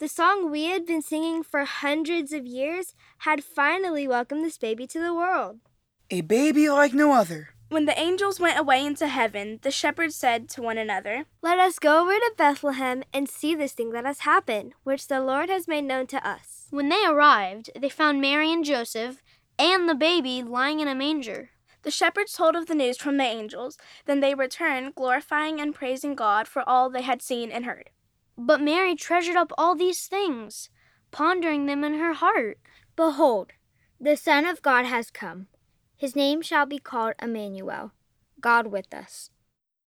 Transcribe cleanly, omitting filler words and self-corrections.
The song we had been singing for hundreds of years had finally welcomed this baby to the world. A baby like no other. When the angels went away into heaven, the shepherds said to one another, "Let us go over to Bethlehem and see this thing that has happened, which the Lord has made known to us." When they arrived, they found Mary and Joseph and the baby lying in a manger. The shepherds told of the news from the angels. Then they returned, glorifying and praising God for all they had seen and heard. But Mary treasured up all these things, pondering them in her heart. "Behold, the Son of God has come. His name shall be called Emmanuel, God with us."